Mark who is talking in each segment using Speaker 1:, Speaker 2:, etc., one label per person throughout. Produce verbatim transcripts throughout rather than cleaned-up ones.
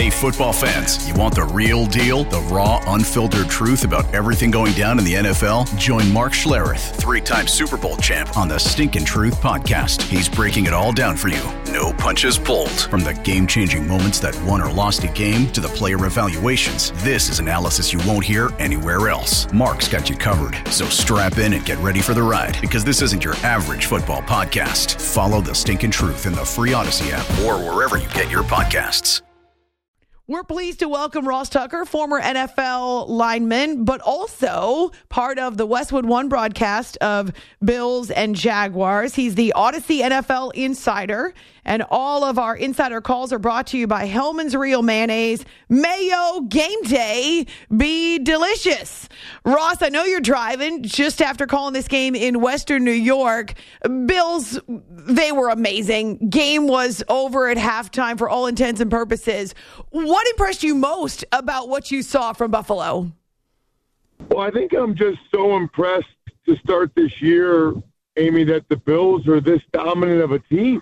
Speaker 1: Hey, football fans, you want the real deal? The raw, unfiltered truth about everything going down in the N F L? Join Mark Schlereth, three-time Super Bowl champ, on the Stinkin' Truth podcast. He's breaking it all down for you. No punches pulled. From the game-changing moments that won or lost a game to the player evaluations, this is analysis you won't hear anywhere else. Mark's got you covered, so strap in and get ready for the ride, because this isn't your average football podcast. Follow the Stinkin' Truth in the free Odyssey app or wherever you get your podcasts.
Speaker 2: We're pleased to welcome Ross Tucker, former N F L lineman, but also part of the Westwood One broadcast of Bills and Jaguars. He's the Odyssey N F L insider, and all of our insider calls are brought to you by Hellman's Real Mayonnaise. Mayo game day be delicious. Ross, I know you're driving just after calling this game in Western New York. Bills, they were amazing. Game was over at halftime for all intents and purposes. What impressed you most about what you saw from Buffalo?
Speaker 3: Well, I think I'm just so impressed to start this year, Amy, that the Bills are this dominant of a team.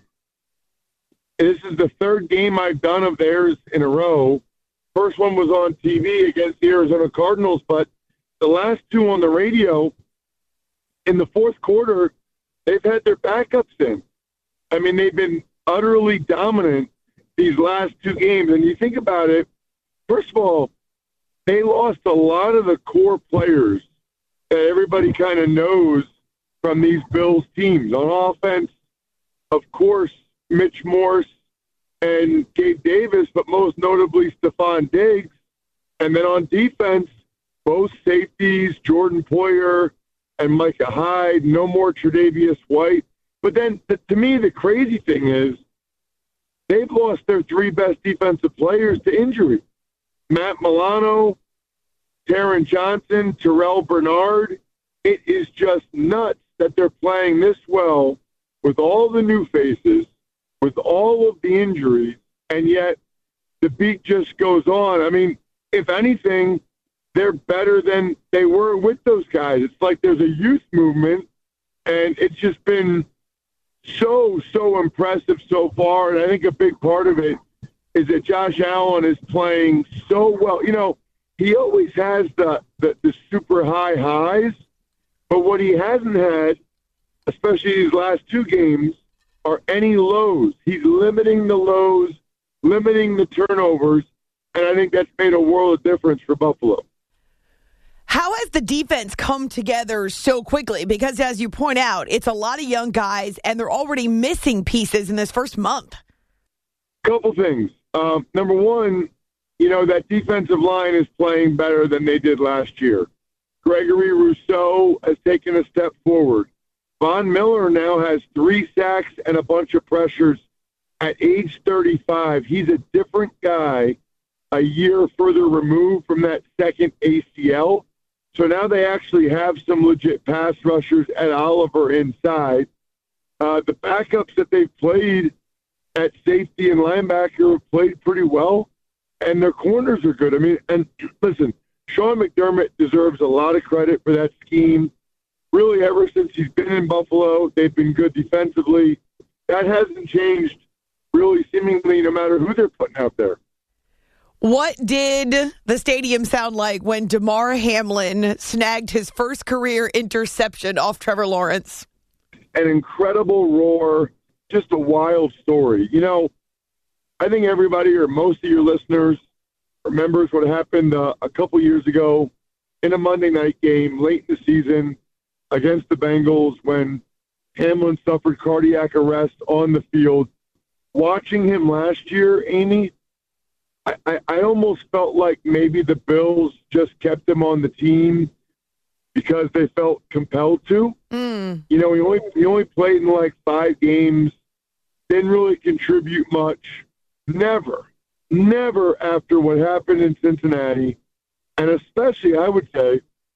Speaker 3: This is the third game I've done of theirs in a row. First one was on T V against the Arizona Cardinals, but the last two on the radio, in the fourth quarter, they've had their backups in. I mean, they've been utterly dominant these last two games. And you think about it, first of all, they lost a lot of the core players that everybody kind of knows from these Bills teams. On offense, of course, Mitch Morse and Gabe Davis, but most notably Stephon Diggs. And then on defense, both safeties, Jordan Poyer and Micah Hyde, no more Tre'Davious White. But then, the, to me, the crazy thing is they've lost their three best defensive players to injury. Matt Milano, Taron Johnson, Terrell Bernard. It is just nuts that they're playing this well with all the new faces, with all of the injuries, and yet the beat just goes on. I mean, if anything, they're better than they were with those guys. It's like there's a youth movement, and it's just been so, so impressive so far. And I think a big part of it is that Josh Allen is playing so well. You know, he always has the, the, the super high highs, but what he hasn't had, especially these last two games, are any lows. He's limiting the lows, limiting the turnovers, and I think that's made a world of difference for Buffalo.
Speaker 2: How has the defense come together so quickly? Because as you point out, it's a lot of young guys, and they're already missing pieces in this first month.
Speaker 3: Couple things. Um, number one, you know, that defensive line is playing better than they did last year. Gregory Rousseau has taken a step forward. Von Miller now has three sacks and a bunch of pressures at age thirty-five. He's a different guy a year further removed from that second A C L. So now they actually have some legit pass rushers at Oliver inside. Uh, the backups that they've played at safety and linebacker have played pretty well, and their corners are good. I mean, and listen, Sean McDermott deserves a lot of credit for that scheme. Really, ever since he's been in Buffalo, they've been good defensively. That hasn't changed, really, seemingly, no matter who they're putting out there.
Speaker 2: What did the stadium sound like when DeMar Hamlin snagged his first career interception off Trevor Lawrence?
Speaker 3: An incredible roar, just a wild story. You know, I think everybody or most of your listeners remembers what happened uh, a couple years ago in a Monday night game late in the season against the Bengals when Hamlin suffered cardiac arrest on the field. Watching him last year, Amy, I, I, I almost felt like maybe the Bills just kept him on the team because they felt compelled to.
Speaker 2: Mm.
Speaker 3: You know, he only he only played in like five games, didn't really contribute much. Never, never after what happened in Cincinnati, and especially, I would say,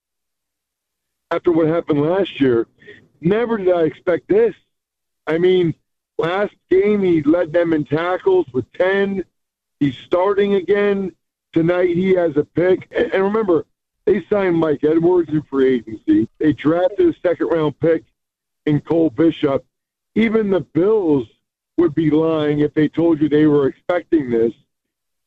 Speaker 3: after what happened last year, never did I expect this. I mean, last game he led them in tackles with ten. He's starting again. Tonight he has a pick. And, and remember, they signed Mike Edwards in free agency. They drafted a second-round pick in Cole Bishop. Even the Bills would be lying if they told you they were expecting this.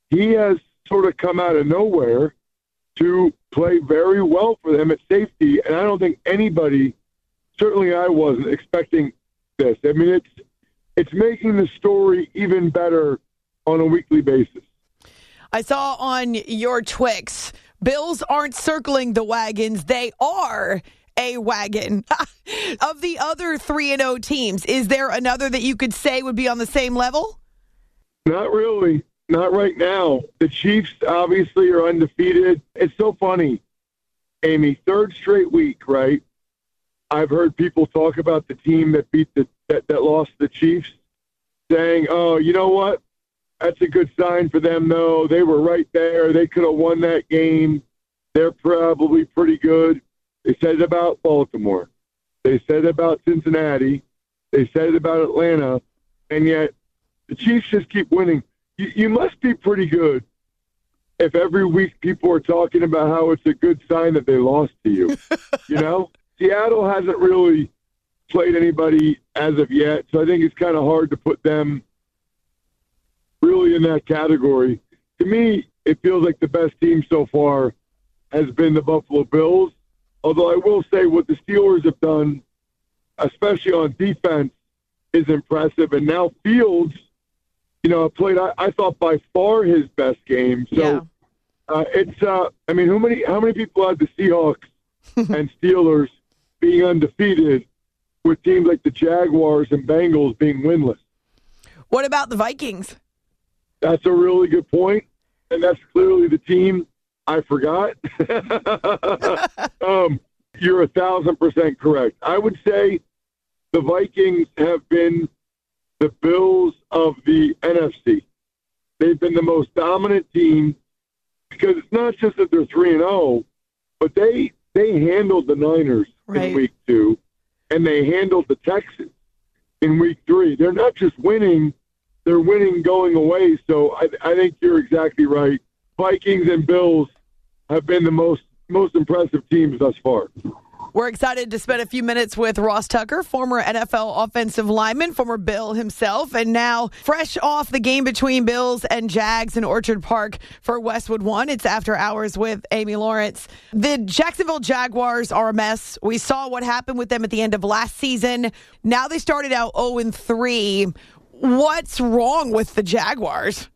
Speaker 3: he has sort of come out of nowhere to play very well for them at safety. And I don't think anybody, certainly I wasn't, expecting this. I mean, it's it's making the story even better on a weekly basis.
Speaker 2: I saw on your Twix, Bills aren't circling the wagons. They are a wagon. Of the other three and oh teams, is there another that you could say would be on the same level?
Speaker 3: Not really. Not right now. The Chiefs obviously are undefeated. It's so funny, Amy. Third straight week, right? I've heard people talk about the team that beat the that, that lost the Chiefs, saying, "Oh, you know what? That's a good sign for them, though. They were right there. They could have won that game. They're probably pretty good." They said it about Baltimore. They said it about Cincinnati. They said it about Atlanta. And yet the Chiefs just keep winning. You, you must be pretty good if every week people are talking about how it's a good sign that they lost to you. You know? Seattle hasn't really played anybody as of yet, so I think it's kind of hard to put them really in that category. To me, it feels like the best team so far has been the Buffalo Bills, although I will say what the Steelers have done, especially on defense, is impressive. And now Fields, you know, played, I, I thought, by far his best game. So
Speaker 2: Yeah.
Speaker 3: uh, it's, uh, I mean, how many, how many people had the Seahawks and Steelers being undefeated with teams like the Jaguars and Bengals being winless?
Speaker 2: What about the Vikings?
Speaker 3: That's a really good point, and that's clearly the team I forgot. um, you're a thousand percent correct. I would say the Vikings have been the Bills of the N F C. They've been the most dominant team because it's not just that they're three and oh, but they they handled the Niners
Speaker 2: Right.
Speaker 3: in week two, and they handled the Texans in week three. They're not just winning. They're winning going away, so I, I think you're exactly right. Vikings and Bills have been the most most impressive teams thus far.
Speaker 2: We're excited to spend a few minutes with Ross Tucker, former N F L offensive lineman, former Bill himself, and now fresh off the game between Bills and Jags in Orchard Park for Westwood One. It's After Hours with Amy Lawrence. The Jacksonville Jaguars are a mess. We saw what happened with them at the end of last season. Now they started out oh and three. What's wrong with the Jaguars?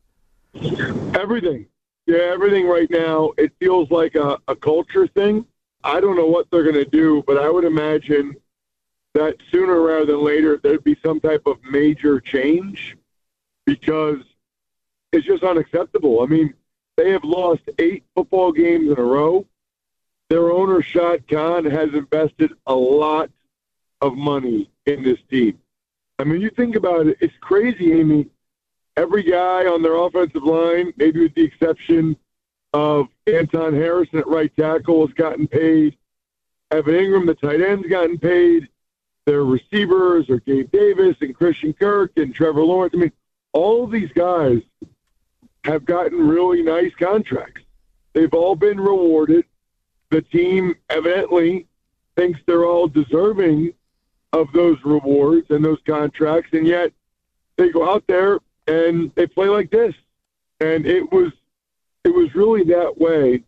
Speaker 3: Everything. Yeah, everything right now. It feels like a, a culture thing. I don't know what they're going to do, but I would imagine that sooner rather than later there'd be some type of major change because it's just unacceptable. I mean, they have lost eight football games in a row. Their owner, Shad Khan, has invested a lot of money in this team. I mean, you think about it, it's crazy, Amy. Every guy on their offensive line, maybe with the exception of Anton Harrison at right tackle, has gotten paid. Evan Ingram, the tight end's gotten paid. Their receivers are Gabe Davis and Christian Kirk and Trevor Lawrence. I mean, all of these guys have gotten really nice contracts. They've all been rewarded. The team evidently thinks they're all deserving of those rewards and those contracts, and yet they go out there and they play like this. And it was it was really that way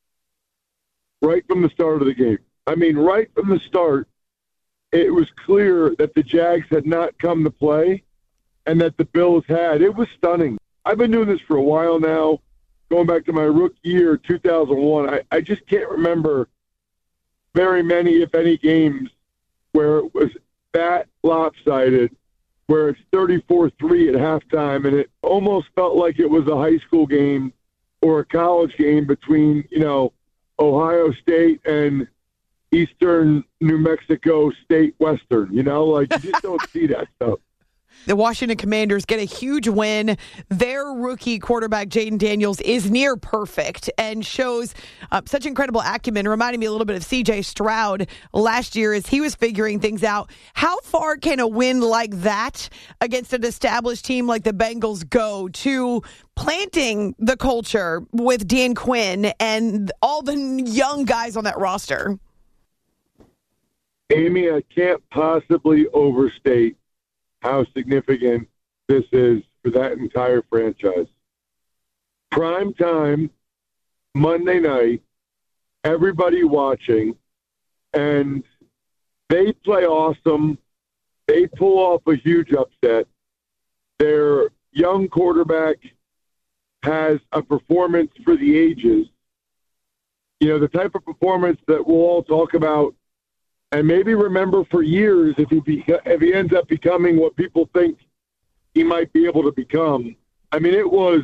Speaker 3: right from the start of the game. I mean, right from the start, it was clear that the Jags had not come to play and that the Bills had. It was stunning. I've been doing this for a while now, going back to my rookie year, two thousand one. I, I just can't remember very many, if any, games where it was that lopsided, where it's thirty-four three at halftime, and it almost felt like it was a high school game or a college game between, you know, Ohio State and Eastern New Mexico State Western. You know, like you just don't see that stuff.
Speaker 2: The Washington Commanders get a huge win. Their rookie quarterback, Jaden Daniels, is near perfect and shows uh, such incredible acumen, reminding me a little bit of C J Stroud last year as he was figuring things out. How far can a win like that against an established team like the Bengals go to planting the culture with Dan Quinn and all the young guys on that roster?
Speaker 3: Amy, I can't possibly overstate how significant this is for that entire franchise. prime time, Monday night, everybody watching, and they play awesome. They pull off a huge upset. Their young quarterback has a performance for the ages. You know, the type of performance that we'll all talk about and maybe remember for years if he be, if he ends up becoming what people think he might be able to become. I mean, it was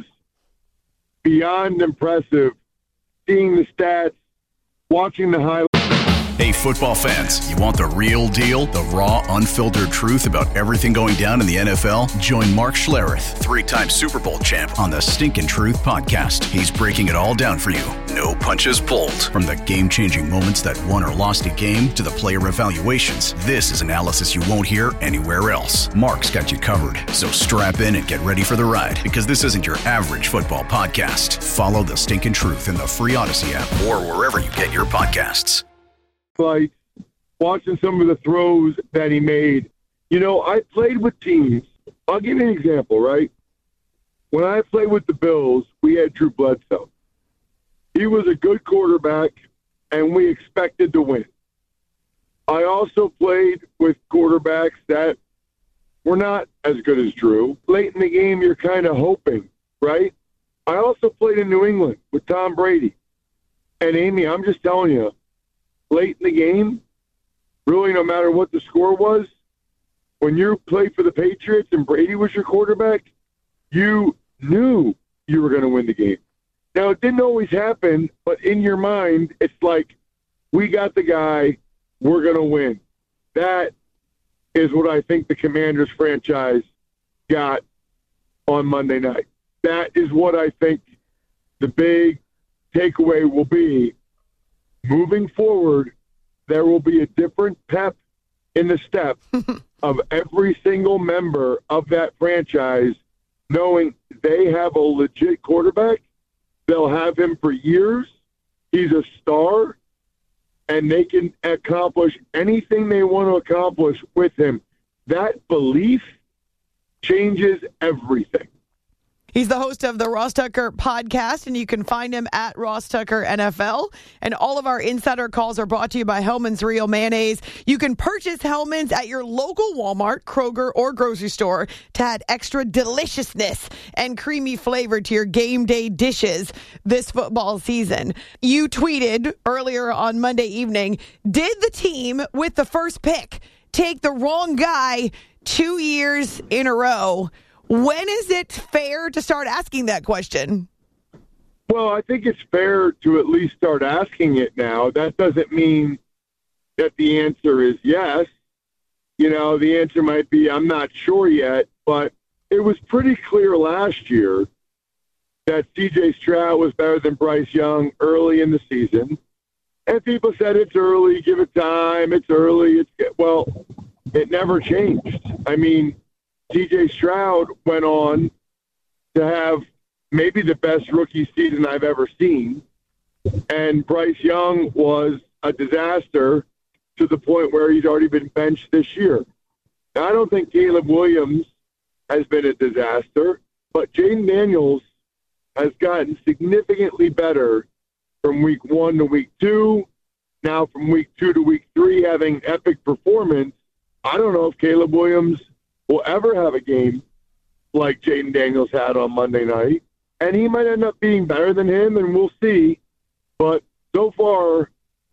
Speaker 3: beyond impressive seeing the stats, watching the highlights.
Speaker 1: Hey, football fans, you want the real deal, the raw, unfiltered truth about everything going down in the N F L? Join Mark Schlereth, three-time Super Bowl champ, on the Stinkin' Truth podcast. He's breaking it all down for you. No punches pulled. From the game-changing moments that won or lost a game to the player evaluations, this is analysis you won't hear anywhere else. Mark's got you covered, so strap in and get ready for the ride, because this isn't your average football podcast. Follow the Stinkin' Truth in the free Odyssey app or wherever you get your podcasts.
Speaker 3: Fight, watching some of the throws that he made. You know, I played with teams. I'll give you an example, right? When I played with the Bills, we had Drew Bledsoe. He was a good quarterback, and we expected to win. I also played with quarterbacks that were not as good as Drew. Late in the game, you're kind of hoping, right? I also played in New England with Tom Brady. And, Amy, I'm just telling you, late in the game, really no matter what the score was, when you played for the Patriots and Brady was your quarterback, you knew you were going to win the game. Now, it didn't always happen, but in your mind, it's like, we got the guy, we're going to win. That is what I think the Commanders franchise got on Monday night. That is what I think the big takeaway will be. Moving forward, there will be a different pep in the step of every single member of that franchise, knowing they have a legit quarterback. They'll have him for years. He's a star, and they can accomplish anything they want to accomplish with him. That belief changes everything.
Speaker 2: He's the host of the Ross Tucker podcast, and you can find him at Ross Tucker N F L. And all of our insider calls are brought to you by Hellman's Real Mayonnaise. You can purchase Hellman's at your local Walmart, Kroger, or grocery store to add extra deliciousness and creamy flavor to your game day dishes this football season. You tweeted earlier on Monday evening, did the team with the first pick take the wrong guy two years in a row? When is it fair to start asking that question?
Speaker 3: Well, I think it's fair to at least start asking it now. That doesn't mean that the answer is yes. You know, the answer might be, I'm not sure yet, but it was pretty clear last year that C J Stroud was better than Bryce Young early in the season. And people said it's early, give it time, it's early. It's well, it never changed. I mean, C J Stroud went on to have maybe the best rookie season I've ever seen. And Bryce Young was a disaster to the point where he's already been benched this year. Now, I don't think Caleb Williams has been a disaster, but Jaden Daniels has gotten significantly better from week one to week two. Now from week two to week three, having epic performance. I don't know if Caleb Williams will ever have a game like Jaden Daniels had on Monday night. And he might end up being better than him, and we'll see. But so far,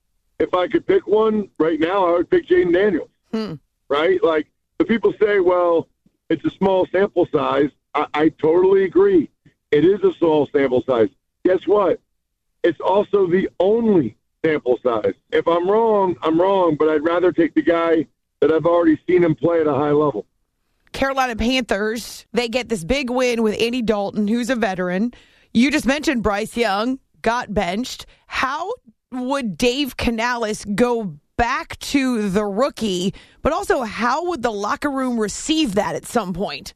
Speaker 3: if I could pick one right now, I would pick Jaden Daniels, hmm. right? Like, the people say, well, it's a small sample size. I, I totally agree. It is a small sample size. Guess what? It's also the only sample size. If I'm wrong, I'm wrong, but I'd rather take the guy that I've already seen him play at a high level.
Speaker 2: Carolina Panthers, they get this big win with Andy Dalton, who's a veteran. You just mentioned Bryce Young got benched. How would Dave Canales go back to the rookie, but also how would the locker room receive that at some point?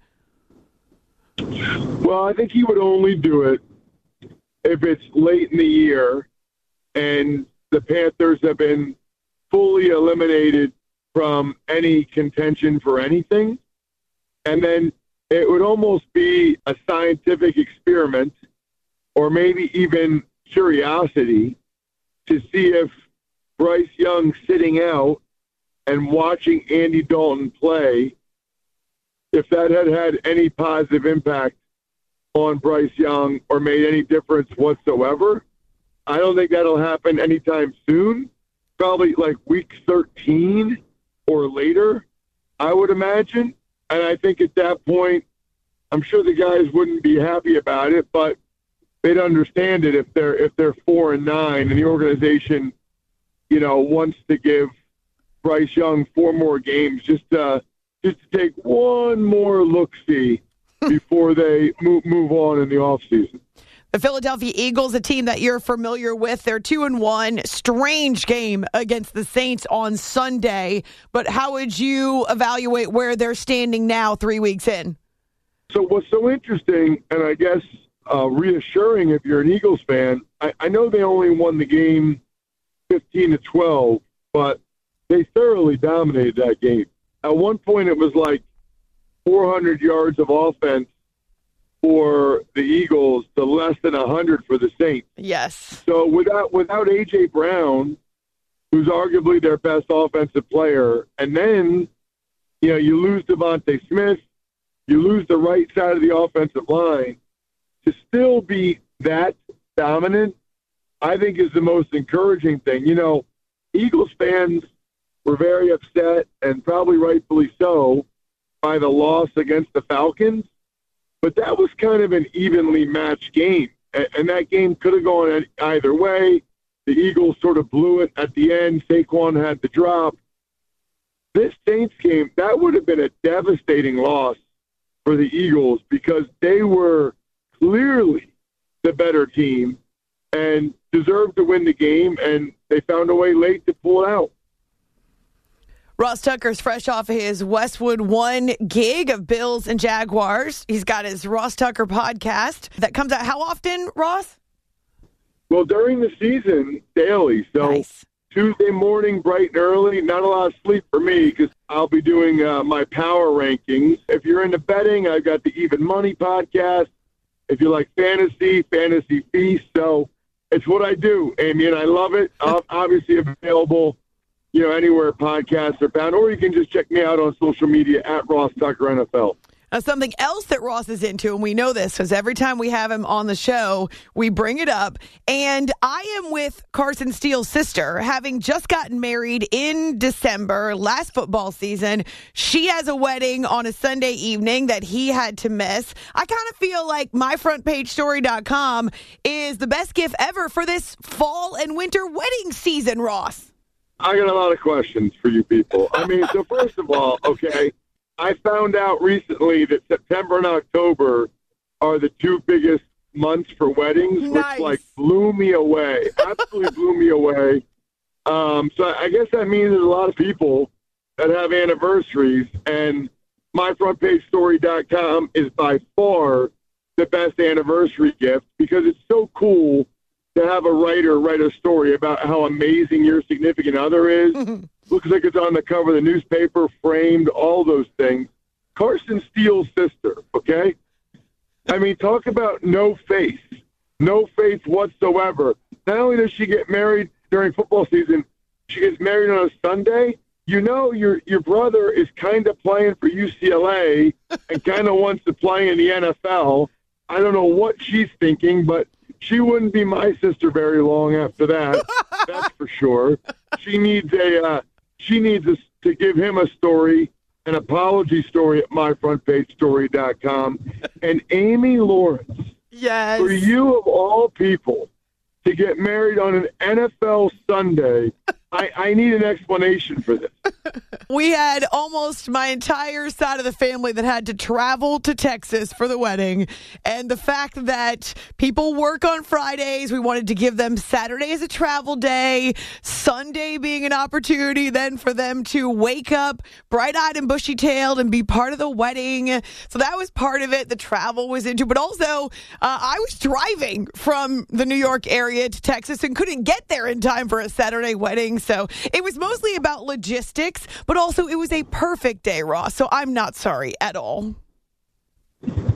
Speaker 3: Well, I think he would only do it if it's late in the year and the Panthers have been fully eliminated from any contention for anything. And then it would almost be a scientific experiment or maybe even curiosity to see if Bryce Young sitting out and watching Andy Dalton play, if that had had any positive impact on Bryce Young or made any difference whatsoever. I don't think that'll happen anytime soon. Probably like week thirteen or later, I would imagine. And I think at that point, I'm sure the guys wouldn't be happy about it, but they'd understand it if they're if they're four and nine, and the organization, you know, wants to give Bryce Young four more games just to just to take one more look-see before they move move on in the offseason.
Speaker 2: The Philadelphia Eagles, a team that you're familiar with, they're two and one. Strange game against the Saints on Sunday. But how would you evaluate where they're standing now, three weeks in?
Speaker 3: So what's so interesting, and I guess uh, reassuring if you're an Eagles fan, I, I know they only won the game fifteen to twelve, but they thoroughly dominated that game. At one point, it was like four hundred yards of offense for the Eagles to less than one hundred for the Saints.
Speaker 2: Yes.
Speaker 3: So without without A J. Brown, who's arguably their best offensive player, and then, you know, you lose Devontae Smith, you lose the right side of the offensive line, to still be that dominant, I think is the most encouraging thing. You know, Eagles fans were very upset, and probably rightfully so, by the loss against the Falcons. But that was kind of an evenly matched game, and that game could have gone either way. The Eagles sort of blew it at the end. Saquon had the drop. This Saints game, that would have been a devastating loss for the Eagles because they were clearly the better team and deserved to win the game, and they found a way late to pull it out.
Speaker 2: Ross Tucker's fresh off his Westwood One gig of Bills and Jaguars. He's got his Ross Tucker podcast that comes out how often, Ross?
Speaker 3: Well, during the season, daily. So
Speaker 2: nice.
Speaker 3: Tuesday morning, bright and early. Not a lot of sleep for me because I'll be doing uh, my power rankings. If you're into betting, I've got the Even Money podcast. If you like fantasy, Fantasy Feast. So it's what I do, Amy, and I love it. I'm obviously available, you know, anywhere podcasts are found, or you can just check me out on social media at Ross Tucker N F L.
Speaker 2: Now, something else that Ross is into, and we know this because every time we have him on the show, we bring it up. And I am with Carson Steele's sister, having just gotten married in December, last football season. She has a wedding on a Sunday evening that he had to miss. I kind of feel like my front page story dot com is the best gift ever for this fall and winter wedding season, Ross.
Speaker 3: I got a lot of questions for you people. I mean, so first of all, okay, I found out recently that September and October are the two biggest months for weddings,
Speaker 2: nice.
Speaker 3: Which, like, blew me away. Absolutely blew me away. Um, so I guess that means there's a lot of people that have anniversaries, and my front page story dot com is by far the best anniversary gift because it's so cool to have a writer write a story about how amazing your significant other is. Looks like it's on the cover of the newspaper, framed, all those things. Carson Steele's sister, okay? I mean, talk about no faith. No faith whatsoever. Not only does she get married during football season, she gets married on a Sunday. You know your your brother is kind of playing for U C L A and kind of wants to play in the N F L. I don't know what she's thinking, but she wouldn't be my sister very long after that. That's for sure. She needs a uh, she needs a, to give him a story, an apology story at my front page story dot com. And Amy Lawrence,
Speaker 2: yes,
Speaker 3: for you of all people to get married on an N F L Sunday, I, I need an explanation for this.
Speaker 2: We had almost my entire side of the family that had to travel to Texas for the wedding. And the fact that people work on Fridays, we wanted to give them Saturday as a travel day, Sunday being an opportunity then for them to wake up bright-eyed and bushy-tailed and be part of the wedding. So that was part of it. The travel was into, but also uh, I was driving from the New York area to Texas and couldn't get there in time for a Saturday wedding. So it was mostly about logistics, but also it was a perfect day, Ross. So I'm not sorry at all.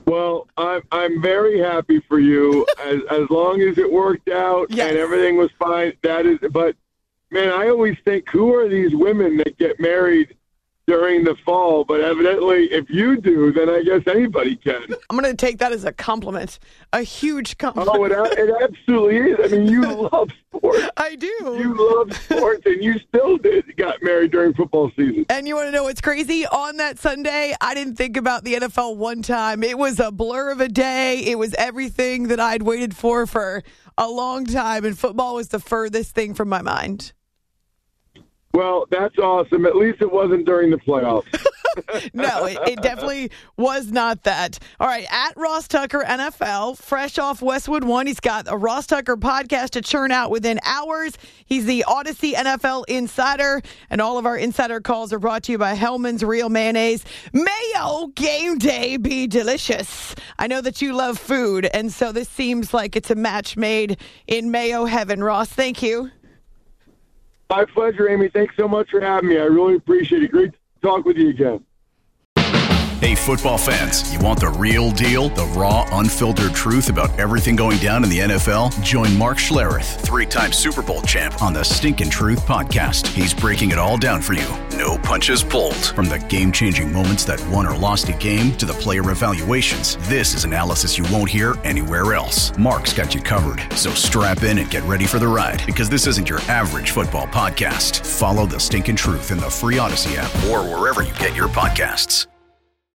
Speaker 3: Well, I'm I'm very happy for you. As as long as it worked out
Speaker 2: yes.
Speaker 3: and everything was fine, that is. But man, I always think, who are these women that get married during the fall? But evidently, if you do, then I guess anybody can.
Speaker 2: I'm going to take that as a compliment, a huge compliment.
Speaker 3: Oh, it, it absolutely is. I mean, you love sports.
Speaker 2: I do.
Speaker 3: You love sports, and you still did got married during football season.
Speaker 2: And you want to know what's crazy? On that Sunday, I didn't think about the N F L one time. It was a blur of a day. It was everything that I'd waited for for a long time, and football was the furthest thing from my mind.
Speaker 3: Well, that's awesome. At least it wasn't during the playoffs.
Speaker 2: No, it, it definitely was not that. All right, at Ross Tucker N F L, fresh off Westwood One, he's got a Ross Tucker podcast to churn out within hours. He's the Odyssey N F L Insider, and all of our insider calls are brought to you by Hellman's Real Mayonnaise. Mayo game day be delicious. I know that you love food, and so this seems like it's a match made in Mayo heaven. Ross, thank you.
Speaker 3: My pleasure, Amy. Thanks so much for having me. I really appreciate it. Great to talk with you again.
Speaker 1: Hey, football fans, you want the real deal, the raw, unfiltered truth about everything going down in the N F L? Join Mark Schlereth, three-time Super Bowl champ, on the Stinkin' Truth podcast. He's breaking it all down for you. No punches pulled. From the game-changing moments that won or lost a game to the player evaluations, this is analysis you won't hear anywhere else. Mark's got you covered, so strap in and get ready for the ride, because this isn't your average football podcast. Follow the Stinkin' Truth in the free Odyssey app or wherever you get your podcasts.